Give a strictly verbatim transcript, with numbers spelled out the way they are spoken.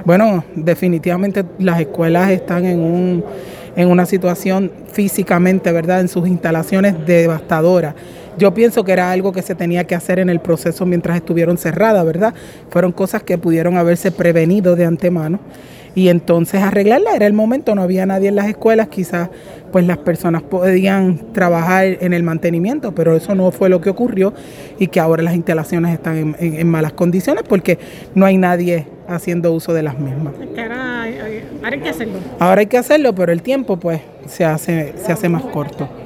Bueno, definitivamente las escuelas están en un en una situación físicamente, ¿verdad?, en sus instalaciones devastadora. Yo pienso que era algo que se tenía que hacer en el proceso mientras estuvieron cerradas, ¿verdad? Fueron cosas que pudieron haberse prevenido de antemano y entonces arreglarla. Era el momento, no había nadie en las escuelas, quizás pues las personas podían trabajar en el mantenimiento, pero eso no fue lo que ocurrió y que ahora las instalaciones están en, en, en malas condiciones porque no hay nadie haciendo uso de las mismas. Ahora, ahora hay que hacerlo. Ahora hay que hacerlo, pero el tiempo pues se hace, se hace más corto.